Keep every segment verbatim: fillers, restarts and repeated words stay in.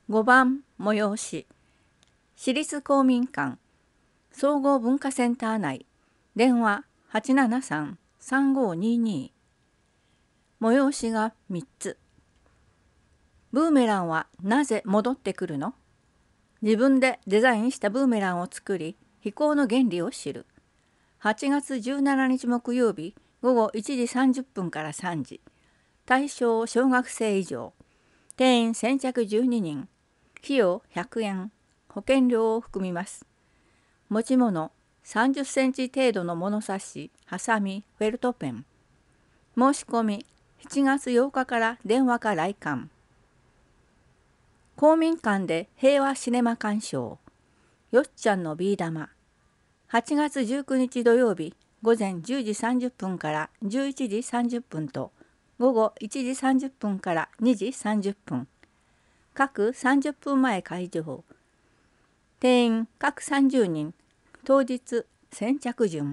ごばん催し市立公民館総合文化センター内電話 はちななさん さんごにに 催しがみっつ。ブーメランはなぜ戻ってくるの？自分でデザインしたブーメランを作り飛行の原理を知る。はちがつじゅうしちにち木曜日ごごいちじさんじゅっぷんからさんじ。対象小学生以上。定員先着じゅうににん。費用ひゃくえん。保険料を含みます。持ち物さんじゅっセンチ程度の物差し、ハサミ、フェルトペン。申し込みしちがつようかから電話か来館。公民館で平和シネマ鑑賞。よっちゃんのビー玉。はちがつじゅうくにち土曜日午前じゅうじさんじゅっぷんからじゅういちじさんじゅっぷんと午後いちじさんじゅっぷんからにじさんじゅっぷん。各さんじゅっぷんまえ開場。定員各さんじゅうにん。当日先着順。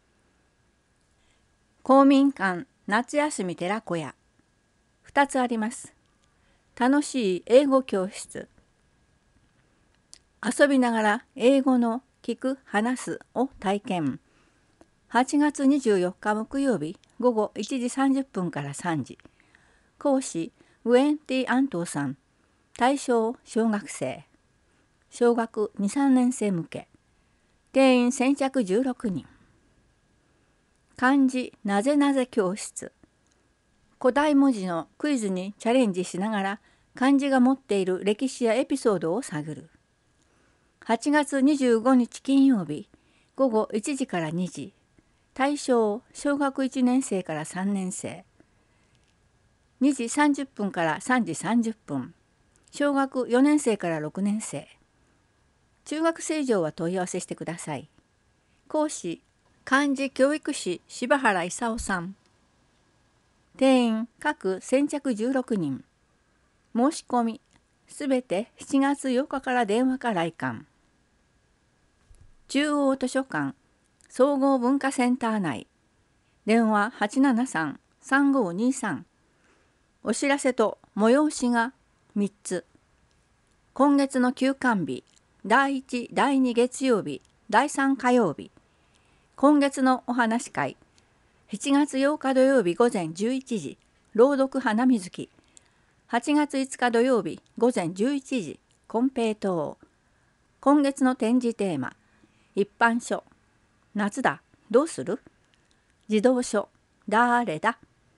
公民館夏休み寺子屋ふたつあります。楽しい英語教室。遊びながら英語の聞く話すを体験。はちがつにじゅうよっか木曜日ごごいちじさんじゅっぷんからさんじ。講師ウェンティ・アントーさん。対象小学生。小学に、さんねん生向け。定員先着じゅうろくにん。漢字なぜなぜ教室。古代文字のクイズにチャレンジしながら漢字が持っている歴史やエピソードを探る。はちがつにじゅうごにち金曜日ごごいちじからにじ。対象小学いちねん生からさんねん生。にじさんじゅっぷんからさんじさんじゅっぷん。小学よねん生からろくねん生。中学生以上は問い合わせしてください。講師漢字教育士柴原勲さん。定員各先着じゅうろくにん。申し込みすべてしちがつようかから電話か来館。中央図書館総合文化センター内電話 はちななさん さんごにさん。お知らせと催しがみっつ。今月の休館日だいいちだいに月曜日だいさん火曜日。今月のお話会しちがつようか土曜日午前じゅういちじ朗読花水木。はちがついつか土曜日午前じゅういちじ金平糖。今月の展示テーマ一般書夏だどうする。児童書だーれだ。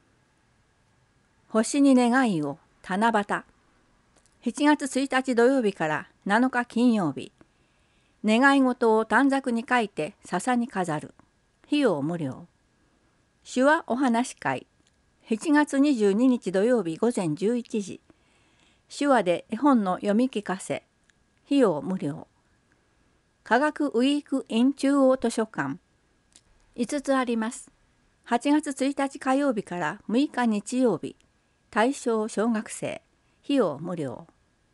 星に願いを七夕。しちがつついたち土曜日からなのか金曜日。願い事を短冊に書いて笹に飾る。費用無料。手話お話会しちがつにじゅうににち土曜日午前じゅういちじ。手話で絵本の読み聞かせ。費用無料。科学ウィーク in 中央図書館いつつあります。はちがつついたち火曜日からむいか日曜日。対象小学生。費用無料。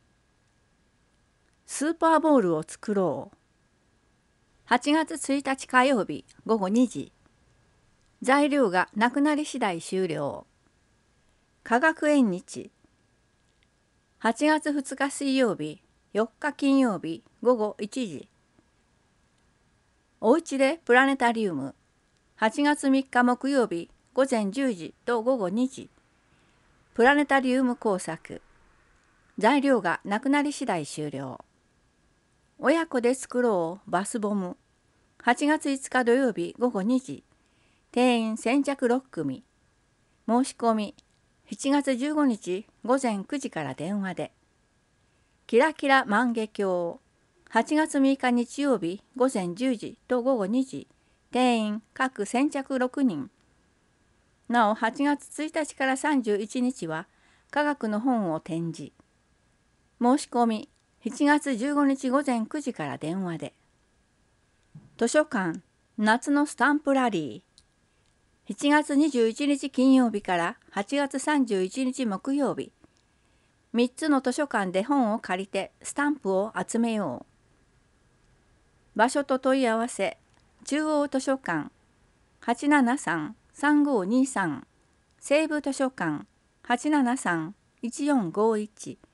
スーパーボールを作ろう。はちがつついたち火曜日ごごにじ。材料がなくなり次第終了。科学縁日。はちがつふつか水曜日よっか金曜日ごごいちじ。おうちでプラネタリウム。はちがつみっか木曜日ごぜんじゅうじとごごにじ。プラネタリウム工作。材料がなくなり次第終了。親子で作ろうバスボム。はちがついつか土曜日ごごにじ。定員先着ろっくみ。申し込みしちがつじゅうごにちごぜんくじから電話で。キラキラ万華鏡。はちがつみいか日曜日ごぜんじゅうじとごごにじ。定員各先着ろくにん。なおはちがつついたちからさんじゅういちにちは科学の本を展示。申し込みしちがつじゅうごにちごぜんくじから電話で。図書館夏のスタンプラリー。しちがつにじゅういちにち金曜日からはちがつさんじゅういちにち木曜日。みっつの図書館で本を借りてスタンプを集めよう。場所と問い合わせ中央図書館 はちななさん さんごにさん。西部図書館 はちななさん いちよんごいち。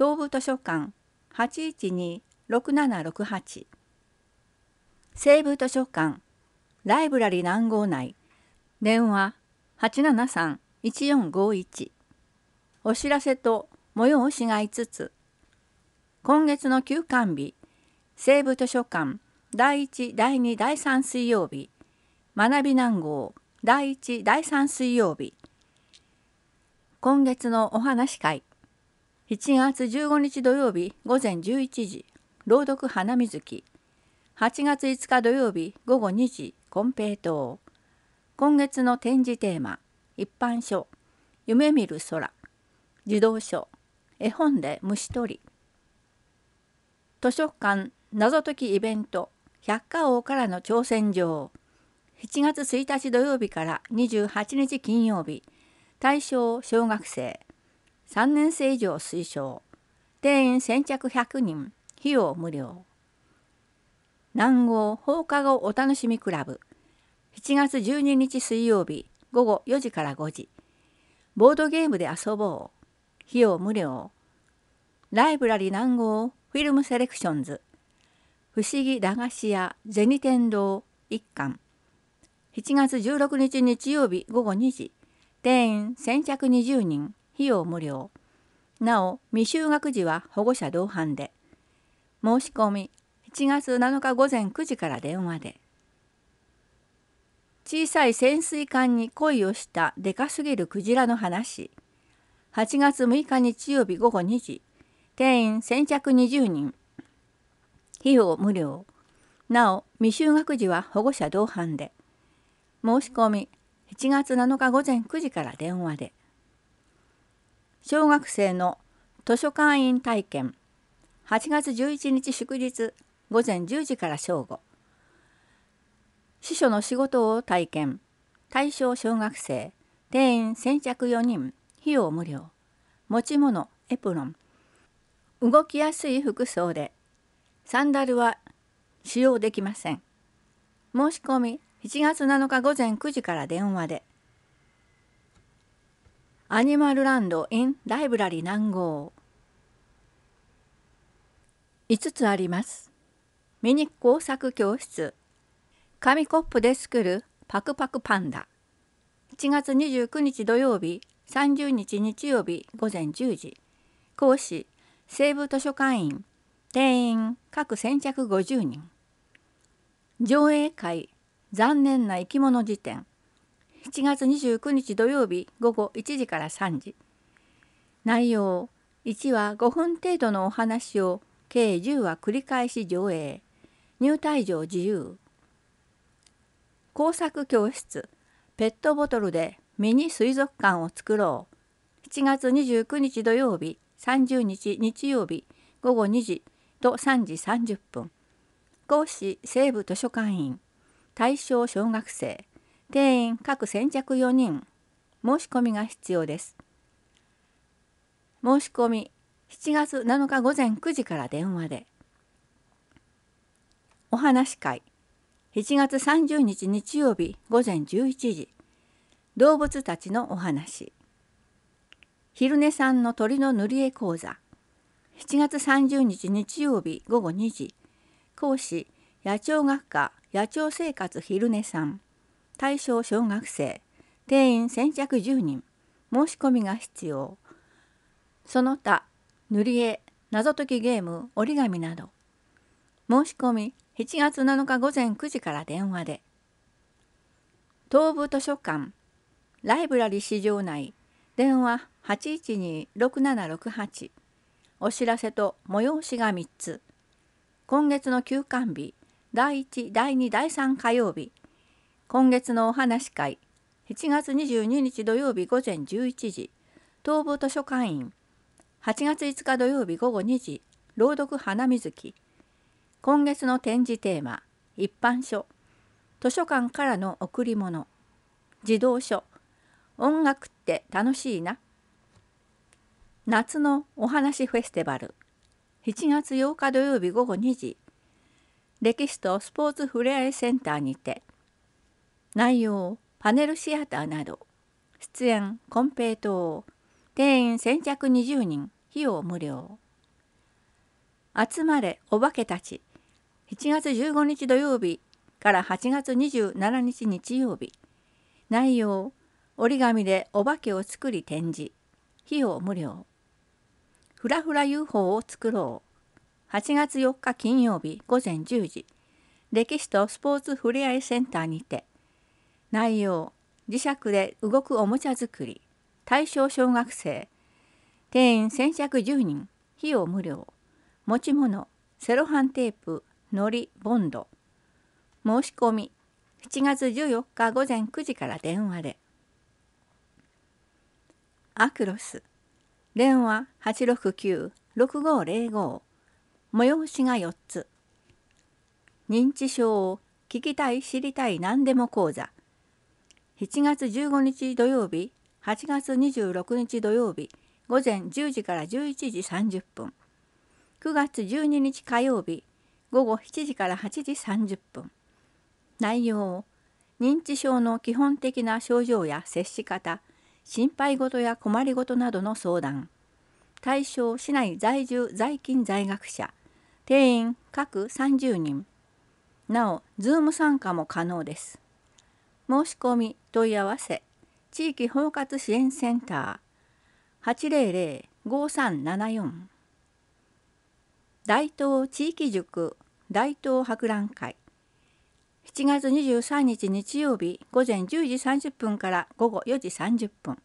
東部図書館 はちいちに ろくななろくはち、西部図書館ライブラリ南郷内電話 はちななさん いちよんごいち、お知らせと催しがいつつ、今月の休館日、西部図書館だいいちだいにだいさん水曜日、学び南郷だいいちだいさん水曜日、今月のお話会、しちがつじゅうごにち土曜日午前じゅういちじ、朗読花水木、はちがついつか土曜日午後にじ、金平糖、今月の展示テーマ、一般書、夢見る空、児童書、絵本で虫取り、図書館謎解きイベント、百科王からの挑戦状、しちがつついたち土曜日からにじゅうはちにち金曜日、対象小学生、さんねんせい以上推奨、定員先着ひゃくにん、費用無料。南郷放課後お楽しみクラブ、しちがつじゅうににち水曜日午後よじからごじ、ボードゲームで遊ぼう、費用無料。ライブラリ南郷フィルムセレクションズ、不思議駄菓子屋銭天堂一巻、しちがつじゅうろくにち日曜日午後にじ、定員先着にじゅうにん、費用無料。なお未就学児は保護者同伴で。申し込みしちがつなのか午前くじから電話で。小さい潜水艦に恋をしたでかすぎるクジラの話、はちがつむいか日曜日午後にじ、定員先着にじゅうにん、費用無料。なお未就学児は保護者同伴で。申し込みしちがつなのか午前くじから電話で。小学生の図書館員体験、はちがつじゅういちにち祝日午前じゅうじから正午。司書の仕事を体験、対象小学生、定員先着よにん、費用無料。持ち物エプロン、動きやすい服装で、サンダルは使用できません。申し込みしちがつなのか午前くじから電話で。アニマルランド in ライブラリ南郷、いつつあります。ミニ工作教室、紙コップで作るパクパクパンダ、しちがつにじゅうくにち土曜日さんじゅうにち日曜日午前じゅうじ、講師西部図書館員、定員各先着ごじゅうにん。上映会残念な生き物辞典、しちがつにじゅうくにち土曜日午後いちじからさんじ。内容いちわごふん程度のお話を計じゅうわ繰り返し上映、入退場自由。工作教室、ペットボトルでミニ水族館を作ろう、しちがつにじゅうくにち土曜日さんじゅうにち日曜日午後にじとさんじさんじゅっぷん。講師西部図書館員、対象小学生、定員各先着よにん。申し込みが必要です。申し込みしちがつなのか午前くじから電話で。お話会しちがつさんじゅうにち日曜日午前じゅういちじ、動物たちのお話。昼寝さんの鳥の塗り絵講座、しちがつさんじゅうにち日曜日午後にじ、講師野鳥学科野鳥生活昼寝さん、対象小学生、定員先着じゅうにん。申し込みが必要。その他塗り絵、謎解きゲーム、折り紙など。申し込みしちがつなのか午前くじから電話で。東部図書館ライブラリ市場内電話 はちいちに ろくななろくはち、お知らせと催しがみっつ。今月の休館日だいいちだいにだいさん火曜日、今月のお話会しちがつにじゅうににち土曜日午前じゅういちじ、東部図書館員、はちがついつか土曜日午後にじ、朗読花水木。今月の展示テーマ、一般書、図書館からの贈り物、児童書、音楽って楽しいな。夏のお話フェスティバル、しちがつようか土曜日午後にじ、歴史とスポーツふれあいセンターにて。内容、パネルシアターなど。出演、金平糖。定員先着にじゅうにん、費用無料。 集まれお化けたち。しちがつじゅうごにち土曜日からはちがつにじゅうしちにち日曜日。内容、折り紙でお化けを作り展示。費用無料。ふらふら ユーフォー を作ろう。はちがつよっか金曜日ごぜんじゅうじ。歴史とスポーツふれあいセンターにて。内容、磁石で動くおもちゃ作り。対象小学生。定員先着じゅうにん。費用無料。持ち物、セロハンテープ、のり、ボンド。申し込み、しちがつじゅうよっかごぜんくじから電話で。アクロス。電話はちろくきゅう ろくごゼロご。催しがよっつ。認知症を聞きたい知りたい何でも講座。しちがつじゅうごにち土曜日、はちがつにじゅうろくにち土曜日、ごぜんじゅうじからじゅういちじさんじゅっぷん。くがつじゅうににち火曜日、ごごしちじからはちじさんじゅっぷん。内容、認知症の基本的な症状や接し方、心配事や困りごとなどの相談。対象市内在住在勤在学者。定員各さんじゅうにん。なお、ズーム参加も可能です。申し込み問い合わせ、地域包括支援センター はちぜろぜろ ごさんななよん。大東地域塾大東博覧会。しちがつにじゅうさんにち日曜日ごぜんじゅうじさんじゅっぷんからごごよじさんじゅっぷん。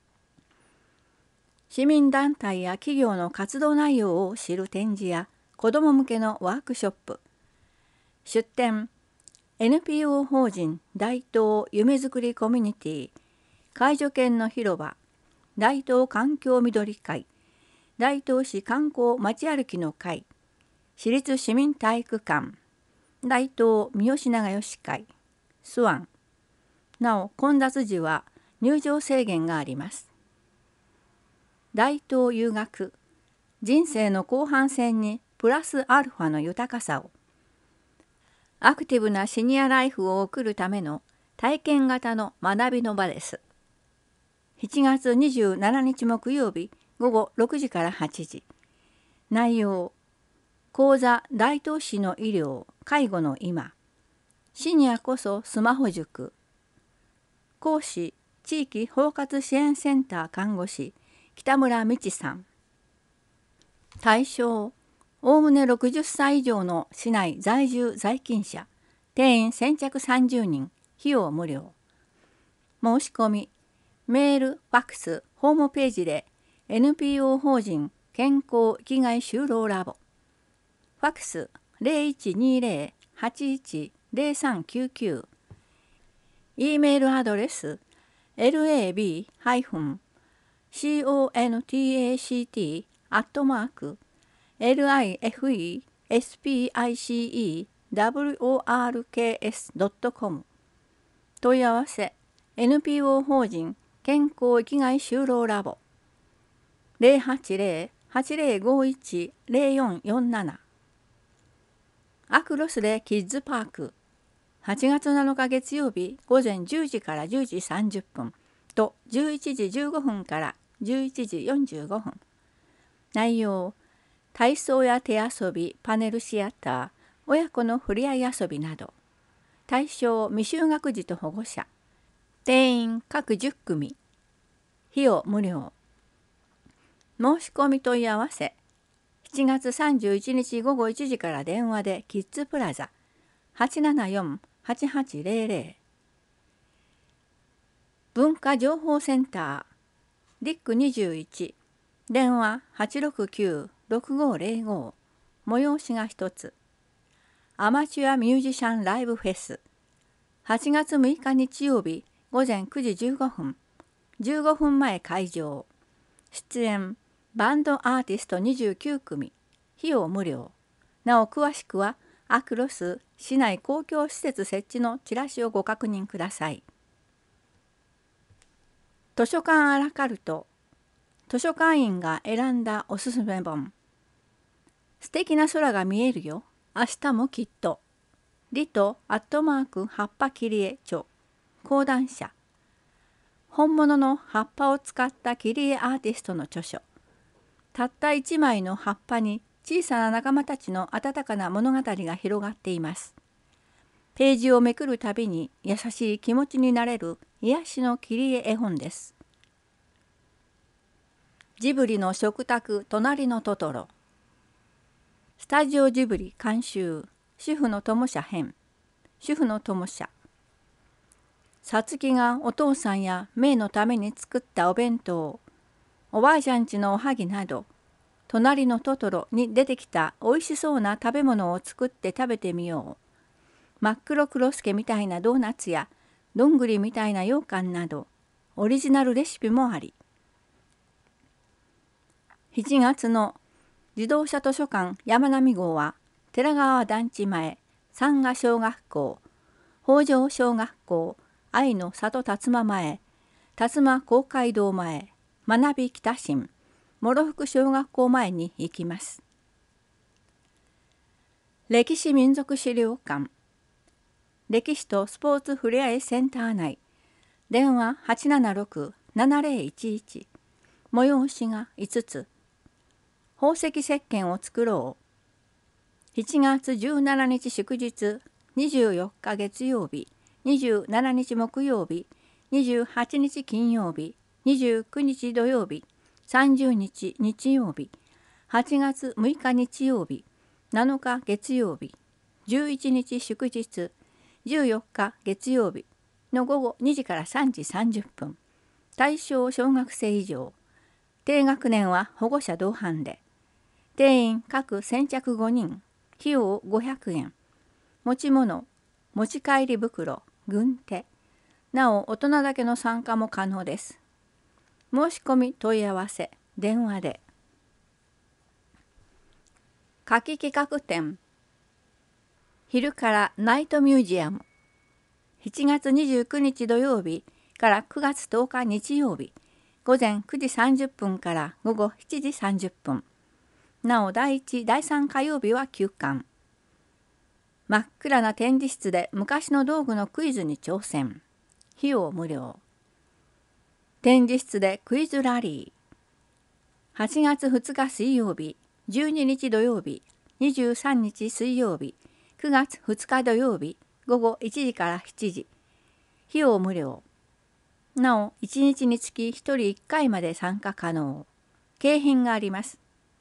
市民団体や企業の活動内容を知る展示や子ども向けのワークショップ。出展 エヌピーオー 法人大東夢づくりコミュニティ介助犬の広場大東環境みどり会大東市観光街歩きの会市立市民体育館大東三好長吉会スワン。なお混雑時は入場制限があります。大東遊学人生の後半戦にプラスアルファの豊かさを。アクティブなシニアライフを送るための体験型の学びの場です。しちがつにじゅうしちにち木曜日ごごろくじからはちじ。内容、講座大東市の医療・介護の今。シニアこそスマホ塾。講師、地域包括支援センター看護師、北村美智さん。対象、おおむねろくじゅっさい以上の市内在住在勤者。定員先着さんじゅうにん。費用無料。申し込み、メール、ファックス、ホームページで エヌピーオー 法人健康生きがい就労ラボ。ファックス ゼロいちにゼロ はちいち ゼロさんきゅうきゅう。E メールアドレス エルエービー コンタクト アットマーク エルアイエフイーエスピーアイシーイーダブリューオーアールケーエスドットコム。問い合わせ エヌピーオー 法人健康生きがい就労ラボ ゼロはちゼロ はちゼロごいち ゼロよんよんなな。アクロスでキッズパークはちがつなのか月曜日ごぜんじゅうじからじゅうじさんじゅっぷんとじゅういちじじゅうごふんからじゅういちじよんじゅうごふん。内容、体操や手遊び、パネルシアター、親子の触れ合い遊びなど。対象未就学児と保護者。定員各じゅっくみ。費用無料。申し込み問い合わせ。しちがつさんじゅういちにちごごいちじから電話でキッズプラザ はちななよん はちはちゼロゼロ。文化情報センターディックにじゅういち。電話はちろくきゅう ろくごゼロご。催しがひとつ。アマチュアミュージシャンライブフェスはちがつむいか日曜日ごぜんくじじゅうごふんじゅうごふんまえ会場。出演バンドアーティストにじゅうきゅうくみ。費用無料。なお詳しくはアクロス市内公共施設設置のチラシをご確認ください。図書館アラカルト図書館員が選んだおすすめ本。素敵な空が見えるよ。明日もきっと。リトアットマーク葉っぱ切り絵著講談社。本物の葉っぱを使った切り絵アーティストの著書。たったいちまいの葉っぱに小さな仲間たちの温かな物語が広がっています。ページをめくるたびに優しい気持ちになれる癒しの切り絵絵本です。ジブリの食卓隣のトトロ。スタジオジブリ監修、主婦の友社編。主婦の友社。さつきがお父さんやメイのために作ったお弁当、おばあちゃんちのおはぎなど、隣のトトロに出てきたおいしそうな食べ物を作って食べてみよう。真っ黒クロスケみたいなドーナツやどんぐりみたいな羊羹などオリジナルレシピもあり、しちがつの自動車図書館山並号は寺川団地前、山賀小学校、北条小学校、愛の里辰馬前、辰馬公会堂前、学び北新、諸福小学校前に行きます。歴史民族資料館。歴史とスポーツふれあいセンター内。電話 はちななろく ななぜろいちいち。催しがいつつ。宝石石鹸を作ろう。しちがつじゅうしちにち祝日、にじゅうよっか月曜日、にじゅうしちにち木曜日、にじゅうはちにち金曜日、にじゅうくにち土曜日、さんじゅうにち日曜日、はちがつむいか日曜日、なのか月曜日、じゅういちにち祝日、じゅうよっか月曜日の午後にじからさんじさんじゅっぷん。対象小学生以上。低学年は保護者同伴で。定員各先着ごにん。費用ごひゃくえん。持ち物、持ち帰り袋、軍手。なお大人だけの参加も可能です。申し込み問い合わせ、電話で。夏季企画展。昼からナイトミュージアム。しちがつにじゅうくにち土曜日からくがつとおか日曜日、午前くじさんじゅっぷんから午後しちじさんじゅっぷん。なおだいいち、だいさん火曜日は休館。真っ暗な展示室で昔の道具のクイズに挑戦。費用無料。展示室でクイズラリー。はちがつふつか水曜日、じゅうににち土曜日、にじゅうさんにち水曜日、くがつふつか土曜日、午後いちじからしちじ。費用無料。なお、いちにちにつきひとりいっかいまで参加可能。景品があります。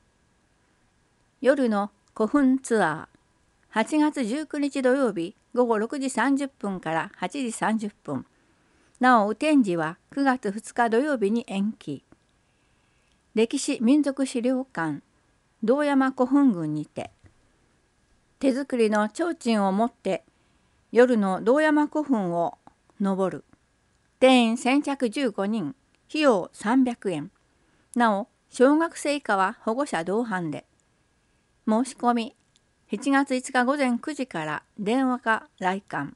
夜の古墳ツアー。はちがつじゅうくにち土曜日、午後ろくじさんじゅっぷんからはちじさんじゅっぷん。なお、展示はくがつふつか土曜日に延期。歴史民族資料館、堂山古墳群にて。手作りの提灯を持って夜の堂山古墳を登る。定員先着じゅうごにん、費用さんびゃくえん。なお、小学生以下は保護者同伴で。申し込み、しちがついつか午前くじから電話か来館。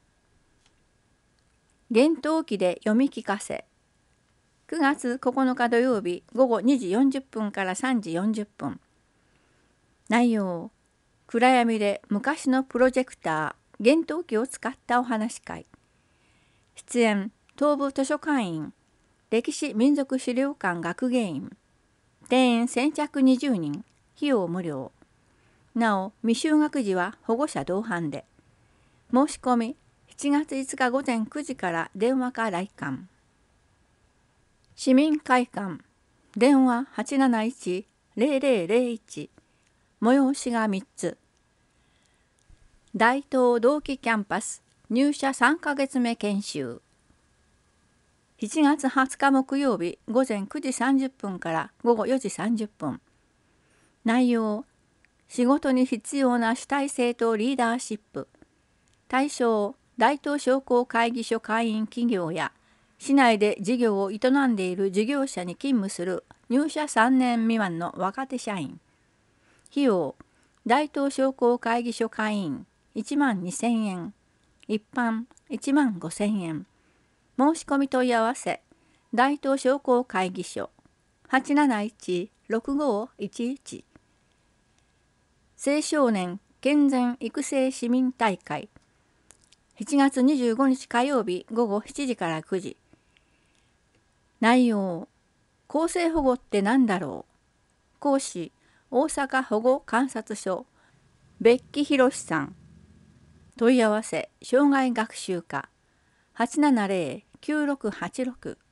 厳冬期で読み聞かせ。くがつここのか土曜日午後にじよんじゅっぷんからさんじよんじゅっぷん。内容、暗闇で昔のプロジェクター、厳冬期を使ったお話し会。出演、東部図書館員、歴史民族資料館学芸員。定員先着にじゅうにん、費用無料。なお、未就学児は保護者同伴で。申し込み、しちがついつか午前くじから電話か来館。市民会館、電話 はちなないち ぜろぜろぜろいち。催しがみっつ。大東同期キャンパス入社さんかげつめ研修。しちがつはつか木曜日午前くじさんじゅっぷんから午後よじさんじゅっぷん。内容、仕事に必要な主体性とリーダーシップ。対象、大東商工会議所会員企業や市内で事業を営んでいる事業者に勤務する入社さんねん未満の若手社員。費用、大東商工会議所会員いちまんにせんえん、一般いちまんごせんえん。申し込み問い合わせ、大東商工会議所 はちなないち ろくごいちいち。青少年健全育成市民大会。しちがつにじゅうごにち火曜日午後しちじからくじ。内容、更生保護って何だろう。講師、 大阪保護観察所別木博さん。問い合わせ障害学習課 はちななぜろ きゅうろくはちろく。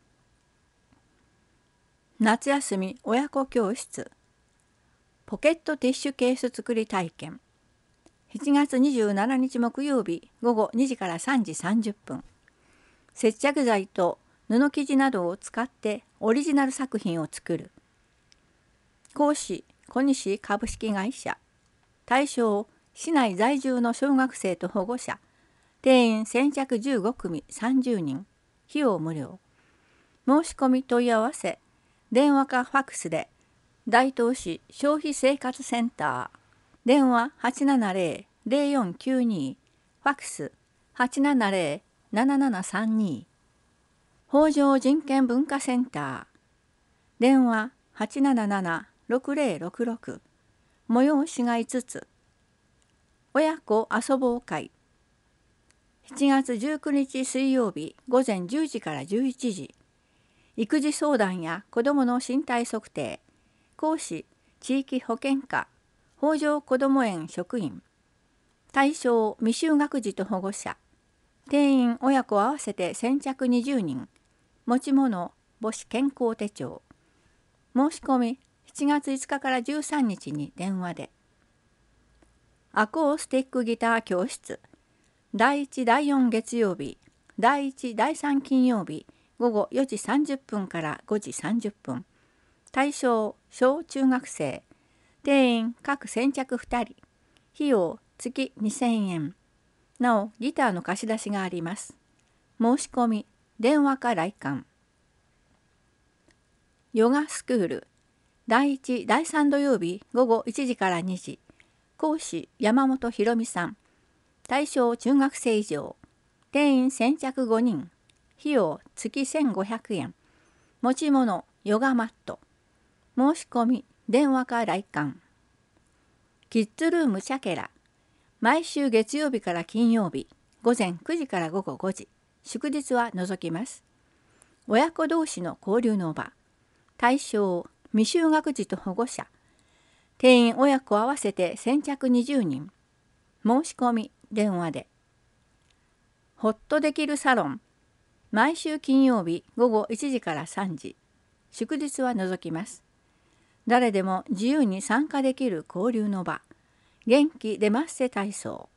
夏休み親子教室ポケットティッシュケース作り体験。しちがつにじゅうしちにち木曜日午後にじからさんじさんじゅっぷん。接着剤と布生地などを使ってオリジナル作品を作る。講師小西株式会社。対象市内在住の小学生と保護者。定員先着じゅうごくみさんじゅうにん。費用無料。申し込み問い合わせ電話かファックスで大東市消費生活センター電話 はちななぜろ ぜろよんきゅうに ファックス はちななぜろ ななななさんに。北条人権文化センター電話 はちなななな ろくぜろろくろく。催しがいつつ。親子遊ぼう会しちがつじゅうくにち水曜日午前じゅうじからじゅういちじ。育児相談や子どもの身体測定。講師地域保健課北条こども園職員。対象未就学児と保護者。定員親子合わせて先着にじゅうにん。持ち物母子健康手帳。申し込みしちがついつかからじゅうさんにちに電話で。アコースティックギター教室だいいちだいよん月曜日だいいちだいさん金曜日午後よじさんじゅっぷんからごじさんじゅっぷん。対象小中学生。定員各先着ふたり。費用月にせんえん。なおギターの貸し出しがあります。申し込み電話か来館。ヨガスクールだいいちだいさん土曜日午後いちじからにじ。講師山本博美さん。対象中学生以上。定員先着ごにん。費用月せんごひゃくえん。持ち物ヨガマット。申し込み電話か来館。キッズルームチャケラ毎週月曜日から金曜日午前くじから午後ごじ。祝日は除きます。親子同士の交流の場。対象未就学児と保護者。定員親子合わせて先着にじゅうにん。申し込み電話で。ホッとできるサロン毎週金曜日午後いちじからさんじ。祝日は除きます。誰でも自由に参加できる交流の場。元気出ますせ体操。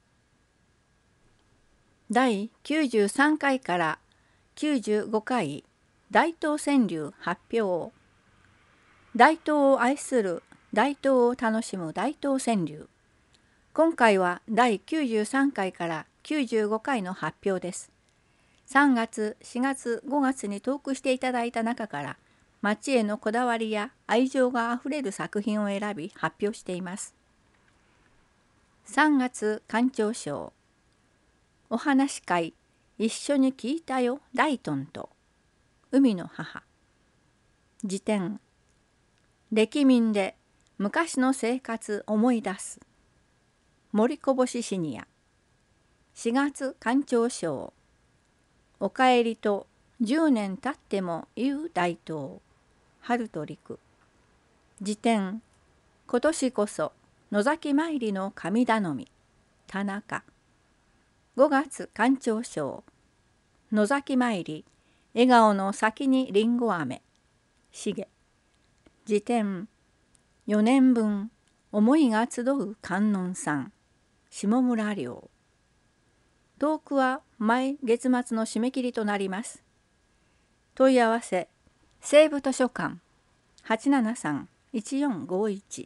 だいきゅうじゅうさんかいからきゅうじゅうごかい大東川柳発表。大東を愛する大東を楽しむ大東川柳。今回はだいきゅうじゅうさんかいからきゅうじゅうごかいの発表です。さんがつ、しがつ、ごがつにトークしていただいた中から町へのこだわりや愛情があふれる作品を選び発表しています。さんがつ館長賞。お話会一緒に聞いたよライトンと海の母。辞典歴民で昔の生活思い出す森こぼしシニア。しがつ館長賞。おかえりとじゅうねん経っても言う大東春と陸。辞典今年こそ野崎参りの神頼み田中。ごがつ館長賞。野崎参り笑顔の先にりんご飴重。辞典よねんぶん思いが集う観音さん下村良。トークは毎月末の締め切りとなります。問い合わせ西部図書館 はちななさん いちよんごいち。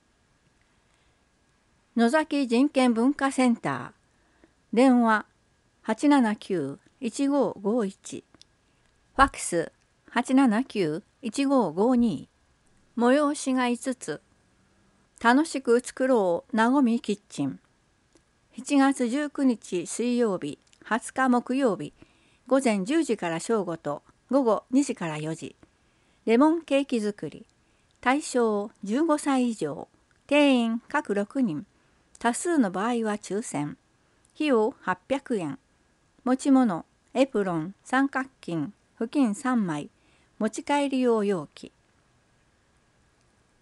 野崎人権文化センター電話 はちななきゅう いちごごいち。ファックス はちななきゅう いちごごに。催しがいつつ。楽しく作ろうなごみキッチンしちがつじゅうくにち水曜日はつか木曜日午前じゅうじから正午と午後にじからよじ。レモンケーキ作り。対象じゅうごさい以上。定員各ろくにん。多数の場合は抽選。費用はっぴゃくえん。持ち物エプロン三角巾布巾さんまい持ち帰り用容器。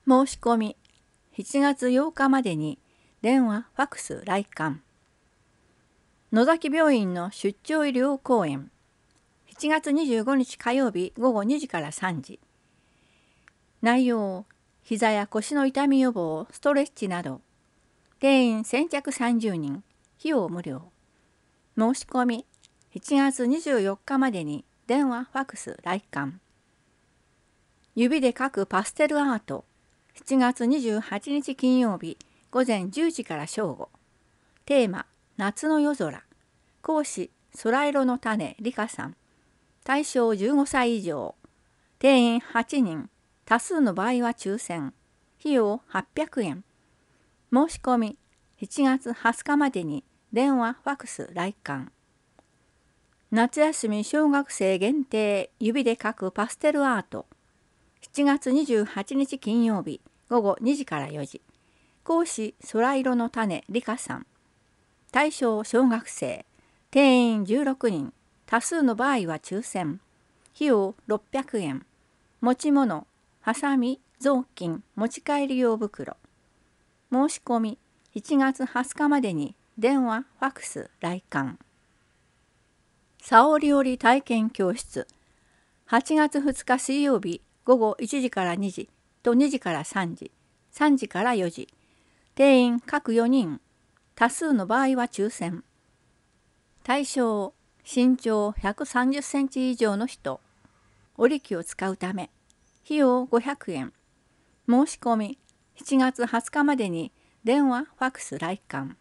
申し込みしちがつようかまでに電話・ファクス来館。野崎病院の出張医療講演しちがつにじゅうごにち火曜日ごごにじからさんじ。内容、膝や腰の痛み予防、ストレッチなど。定員先着さんじゅうにん、費用無料。申し込みしちがつにじゅうよっかまでに電話・ファクス来館。指で描くパステルアートしちがつにじゅうはちにち金曜日ごぜんじゅうじから正午。テーマ、夏の夜空。講師、空色の種、理香さん。対象じゅうごさい以上。定員はちにん。多数の場合は抽選。費用はっぴゃくえん。申し込みしちがつはつかまでに電話・ファクス来館。夏休み小学生限定指で描くパステルアートしちがつにじゅうはちにち金曜日ごごにじからよじ。講師空色の種理香さん。対象小学生。定員じゅうろくにん。多数の場合は抽選。費用ろっぴゃくえん。持ち物、はさみ、雑巾、持ち帰り用袋。申し込みしちがつはつかまでに電話・ファクス来館。沙織織体験教室はちがつふつか水曜日ごごいちじからにじとにじからさんじ、さんじからよじ。定員各よにん。多数の場合は抽選。対象身長ひゃくさんじゅっセンチ以上の人。織り機を使うため。費用ごひゃくえん。申し込みしちがつはつかまでに電話・ファクス来館。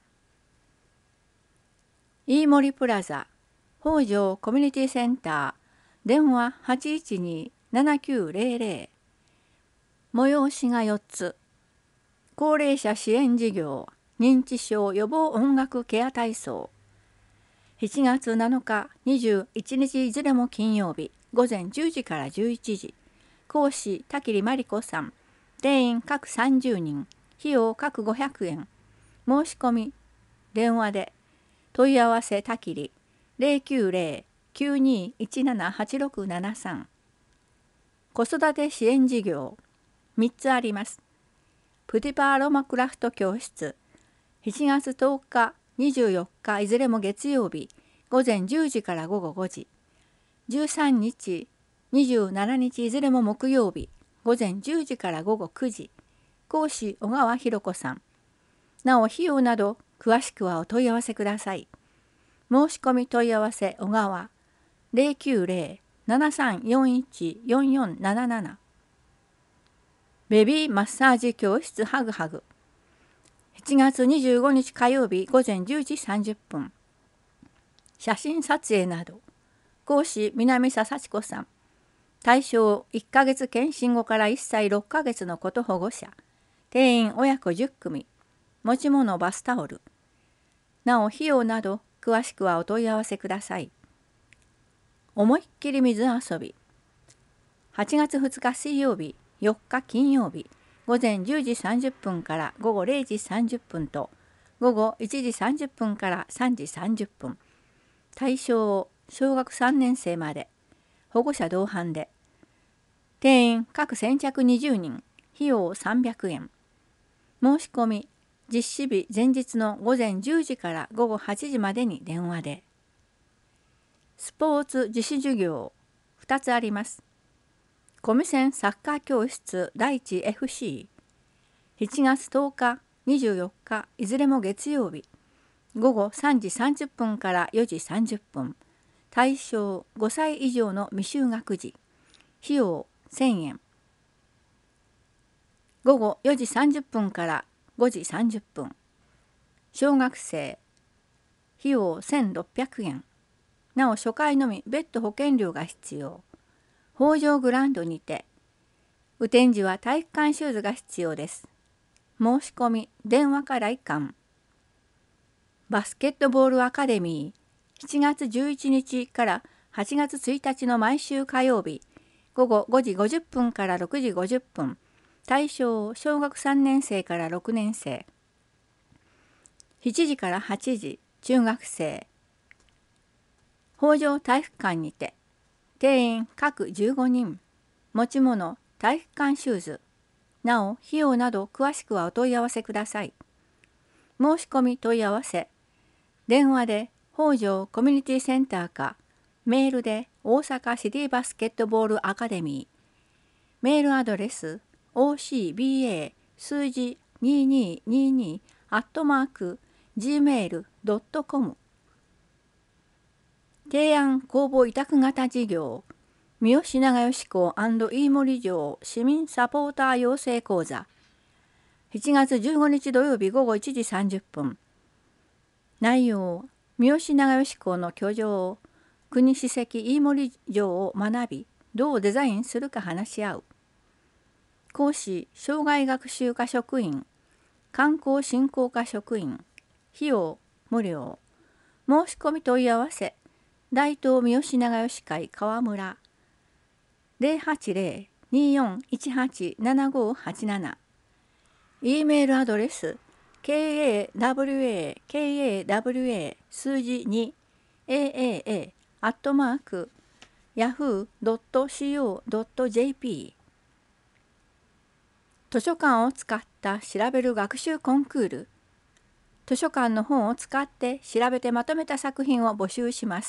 飯森プラザ北条コミュニティセンター電話 はちいちに ななきゅうぜろぜろ。催しがよっつ。高齢者支援事業認知症予防音楽ケア体操しちがつなのかにじゅういちにちいずれも金曜日ごぜんじゅうじからじゅういちじ。講師田切真理子さん。定員各さんじゅうにん。費用各ごひゃくえん。申し込み電話で問い合わせ田切 ゼロきゅうゼロ きゅうにいちななはちろくななさん。子育て支援事業みっつあります。プティパーロマクラフト教室しちがつとおかにじゅうよっかいずれも月曜日ごぜんじゅうじからごごごじ。じゅうさんにちにじゅうしちにちいずれも木曜日ごぜんじゅうじからごごくじ。講師小川弘子さん。なお費用など詳しくはお問い合わせください。申し込み問い合わせ小川 ゼロきゅうゼロ ななさんよんいち よんよんなななな。ベビーマッサージ教室ハグハグしちがつにじゅうごにち火曜日ごぜんじゅうじさんじゅっぷん。写真撮影など。講師南佐幸子さん。対象いっかげつ検診後からいっさいろっかげつの子と保護者。定員親子じゅっくみ。持ち物バスタオル。なお費用など詳しくはお問い合わせください。思いっきり水遊びはちがつふつか水曜日よっか金曜日ごぜんじゅうじさんじゅっぷんからごごれいじさんじゅっぷんとごごいちじさんじゅっぷんからさんじさんじゅっぷん。対象小学さんねんせいまで。保護者同伴で。定員各先着にじゅうにん。費用さんびゃくえん。申し込み実施日前日のごぜんじゅうじからごごはちじまでに電話で。スポーツ自主授業ふたつあります。コミセンサッカー教室第一 エフシーしちがつとおかにじゅうよっかいずれも月曜日ごごさんじさんじゅっぷんからよじさんじゅっぷん。対象ごさい以上の未就学児。費用せんえん。ごごよじさんじゅっぷんからごじさんじゅっぷん。小学生。費用せんろっぴゃくえん。なお初回のみ別途保険料が必要。北条グランドにて。雨天時は体育館シューズが必要です。申し込み電話か来館。バスケットボールアカデミーしちがつじゅういちにちからはちがつついたちの毎週火曜日ごごごじごじゅっぷんからろくじごじゅっぷん。対象小学さんねんせいからろくねんせい。しちじからはちじ中学生。北条体育館にて。定員各じゅうごにん。持ち物体育館シューズ。 なお、費用など詳しくはお問い合わせください。申し込み問い合わせ。電話で北条コミュニティセンターか、メールで大阪シティバスケットボールアカデミー。メールアドレス オーシービーエー 数字にせんにひゃくにじゅうにアットマーク ジーメールドットコム。提案公募委託型事業三好長吉港飯盛城市民サポーター養成講座しちがつじゅうごにち土曜日午後いちじさんじゅっぷん。内容、三好長吉港の居城国史跡飯盛城を学び、どうデザインするか話し合う。講師、障害学習科職員、観光振興課職員、費用無料。申し込み問い合わせ、大東三好長吉会川村ゼロはちゼロ にーよんいちはち ななごはちなな。E メールアドレス ケーエーダブリューエーケーエーダブリューエー 数字 に エーエーエー アットマーク ヤフードットシーオードットジェーピー。 図書館を使った調べる学習コンクール。図書館の本を使って調べてまとめた作品を募集します。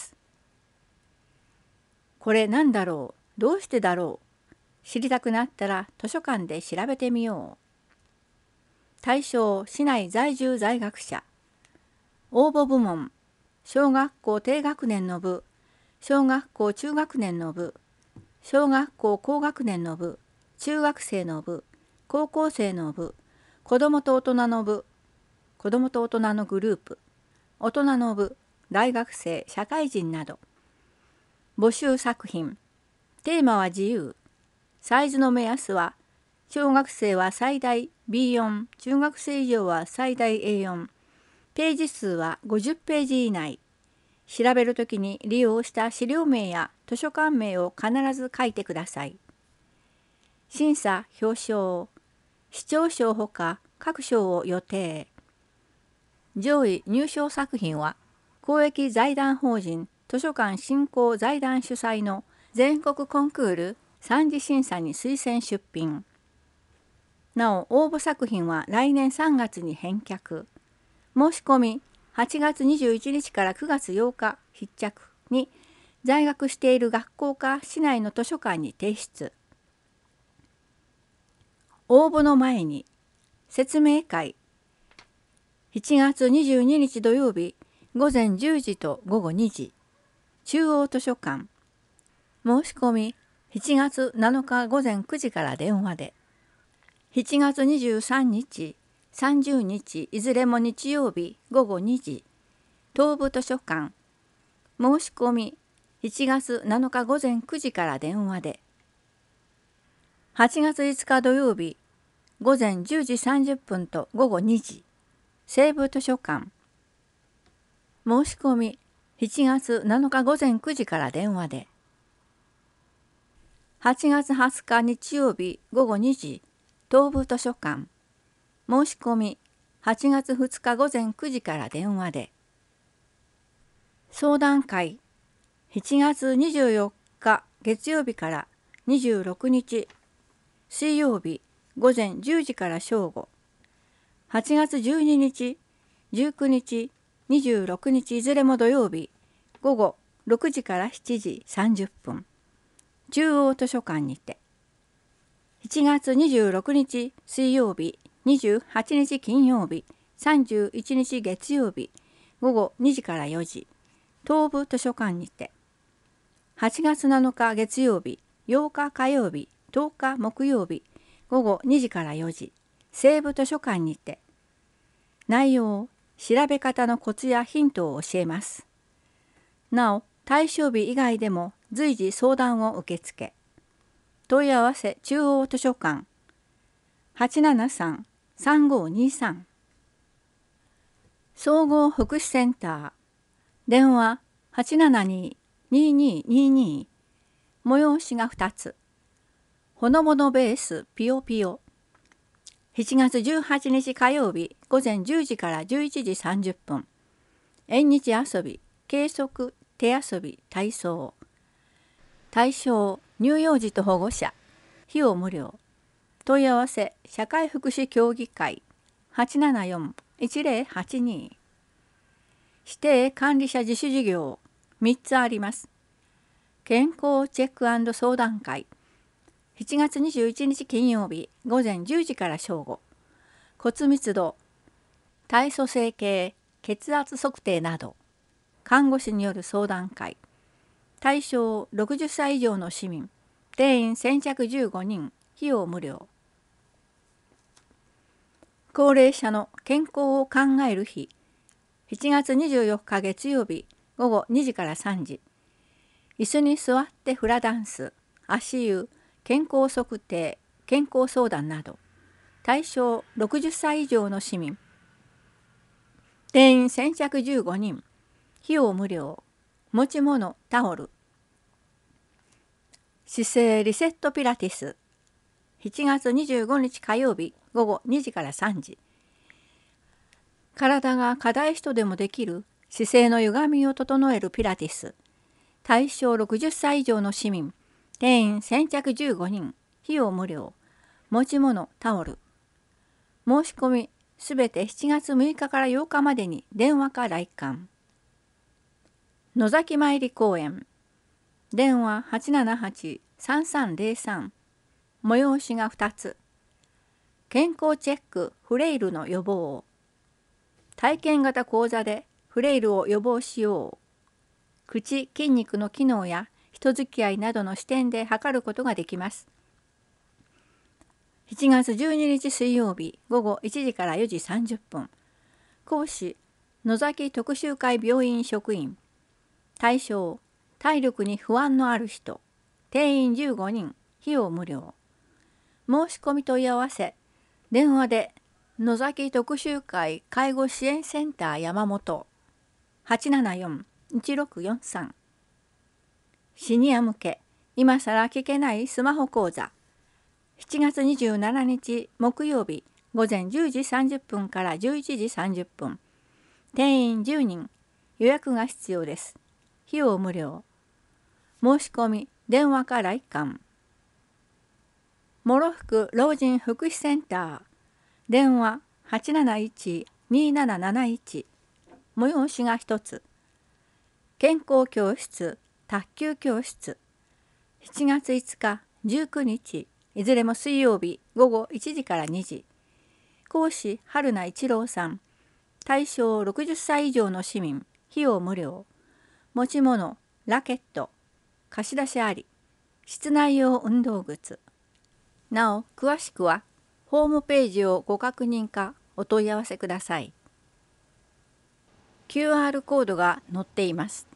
これなんだろう、どうしてだろう、知りたくなったら図書館で調べてみよう。対象、市内在住在学者。応募部門、小学校低学年の部、小学校中学年の部、小学校高学年の部、中学生の部、高校生の部、子どもと大人の部、子どもと大人のグループ、大人の部、大学生、社会人など。募集作品。テーマは自由。サイズの目安は、小学生は最大 ビーよん、中学生以上は最大 エーよん。ページ数はごじゅっページ以内。調べるときに利用した資料名や図書館名を必ず書いてください。審査・表彰。市長賞ほか各賞を予定。上位入賞作品は、公益財団法人図書館振興財団主催の全国コンクール三次審査に推薦出品。なお、応募作品は来年さんがつに返却。申し込みはちがつにじゅういちにちからくがつようか必着に在学している学校か市内の図書館に提出。応募の前に説明会。しちがつにじゅうににち土曜日ごぜんじゅうじとごごにじ。中央図書館。申し込みしちがつなのかごぜんくじから電話で。しちがつにじゅうさんにち、さんじゅうにちいずれも日曜日ごごにじ。東部図書館。申し込みしちがつなのかごぜんくじから電話で。はちがついつか土曜日ごぜんじゅうじさんじゅっぷんとごごにじ。西部図書館。申し込みしちがつなのかごぜんくじから電話で。はちがつはつか日曜日ごごにじ。東部図書館。申し込みはちがつふつかごぜんくじから電話で。相談会。しちがつにじゅうよっか月曜日からにじゅうろくにち水曜日ごぜんじゅうじから正午。はちがつじゅうににち、じゅうくにち、にじゅうろくにちいずれも土曜日ごごろくじからしちじさんじゅっぷん。中央図書館にて。しちがつにじゅうろくにち水曜日、にじゅうはちにち金曜日、さんじゅういちにち月曜日ごごにじからよじ。東部図書館にて。はちがつなのか月曜日、ようか火曜日、とおか木曜日ごごにじからよじ。西部図書館にて。内容、調べ方のコツやヒントを教えます。なお、対象日以外でも随時相談を受け付け。問い合わせ中央図書館 はちななさん さんごにさん。総合福祉センター。電話 はちななに にーにーにーにー。催しがふたつ。ほのぼのベースピヨピヨ。しちがつじゅうはちにち火曜日ごぜんじゅうじからじゅういちじさんじゅっぷん。縁日遊び、計測、手遊び、体操。対象、乳幼児と保護者。費用無料。 問い合わせ社会福祉協議会 はちななよん いちぜろはちに。指定管理者自主事業みっつあります。健康チェック&相談会しちがつにじゅういちにち金曜日午前じゅうじから正午。骨密度、体組成計、血圧測定など看護師による相談会。対象ろくじゅっさい以上の市民。定員先着じゅうごにん。費用無料。高齢者の健康を考える日。しちがつにじゅうよっか月曜日午後にじからさんじ。椅子に座ってフラダンス、足湯、健康測定、健康相談など対象ろくじゅっさい以上の市民。定員先着じゅうごにん。費用無料。持ち物、タオル。姿勢リセットピラティス。しちがつにじゅうごにち火曜日午後にじからさんじ。体が硬い人でもできる姿勢の歪みを整えるピラティス。対象ろくじゅっさい以上の市民。定員先着じゅうごにん。費用無料。持ち物、タオル。申し込みすべてしちがつむいかからようかまでに電話か来館。野崎参り公園。電話 はちななはち さんさんぜろさん。催しがふたつ。健康チェックフレイルの予防。体験型講座でフレイルを予防しよう。口・筋肉の機能や人付き合いなどの視点で測ることができます。しちがつじゅうににち水曜日午後いちじからよじさんじゅっぷん。講師野崎徳洲会病院職員。対象体力に不安のある人。定員じゅうごにん。費用無料。申し込み問い合わせ電話で野崎徳洲会介護支援センター山本 はちななよん いちろくよんさん。シニア向け今さら聞けないスマホ講座。しちがつにじゅうしちにち木曜日午前じゅうじさんじゅっぷんからじゅういちじさんじゅっぷん。定員じゅうにん。予約が必要です。費用無料。申し込み電話か来館。諸福老人福祉センター。電話 はちなないち になななないち。催しがひとつ。健康教室、卓球教室。しちがついつか、じゅうくにち、いずれも水曜日午後いちじからにじ。講師春名一郎さん。対象ろくじゅっさい以上の市民。費用無料。持ち物、ラケット。貸し出しあり。室内用運動靴。なお詳しくはホームページをご確認かお問い合わせください。キューアール コードが載っています。